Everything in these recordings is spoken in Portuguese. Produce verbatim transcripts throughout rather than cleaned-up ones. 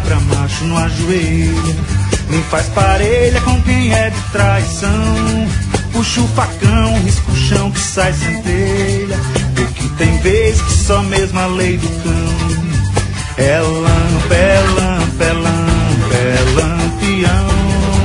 cabra macho não ajoelha, nem faz parelha com quem é de traição. Puxa o facão, risca o chão que sai centelha, porque tem vez que só mesmo a lei do cão. É lampa, é lampa, é lampa, é lampião,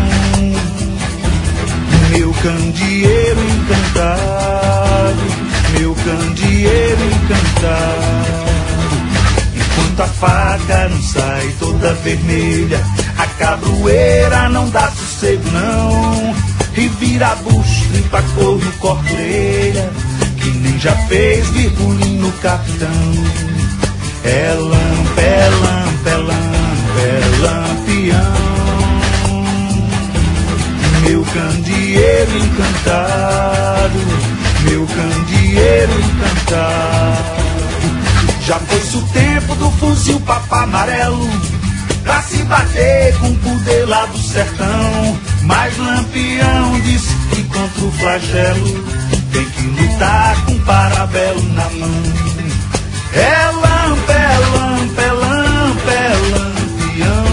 meu candeeiro encantado, meu candeeiro encantado. Enquanto a faca não sai toda vermelha, a cabroeira não dá sossego não. E vira bucho, limpa corno, corta orelha, que nem já fez virgulinho no capitão. É lampa, é lampa, é lampa, é lampião, meu candeeiro encantado, meu candeeiro encantado. Já foi-se o tempo do fuzil papa amarelo, pra se bater com o poder lá do sertão. Mas Lampião disse que contra o flagelo tem que lutar com parabelo na mão. É lampa, é lampa, é lampa, é lampião,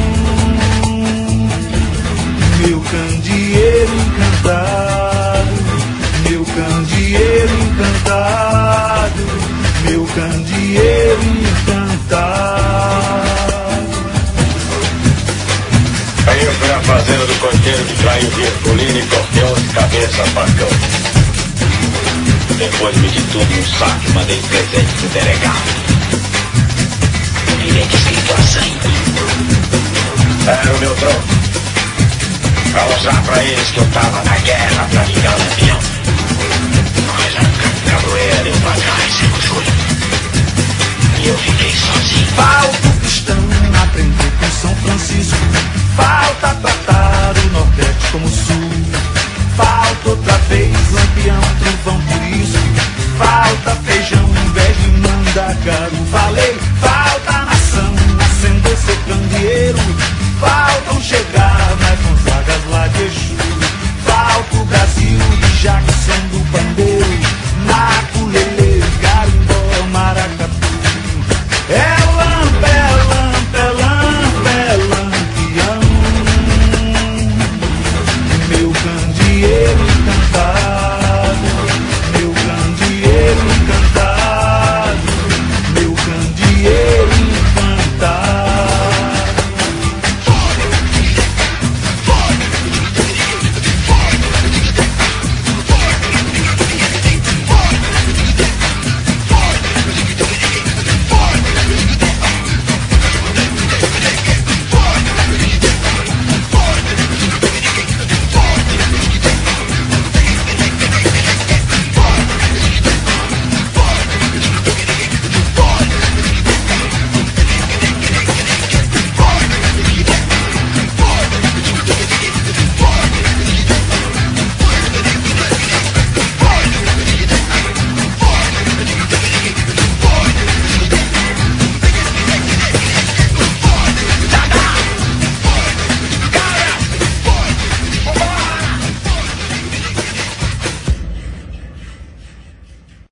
meu candeeiro encantado, meu candeeiro encantado, meu candeeiro encantado. Aí eu fui à fazenda do coiteiro que traiu o Virgulino e cortei de cabeça a facão. Depois meti tudo num saco e mandei presente pro delegado. Um bilhete escrito a sangue. Era o meu troco, pra mostrar pra eles que eu tava na guerra pra vingar o Lampião. Mas a cabroeira deu pra trás sem o Júlio, e eu fiquei sozinho. Falta o cristão aprender com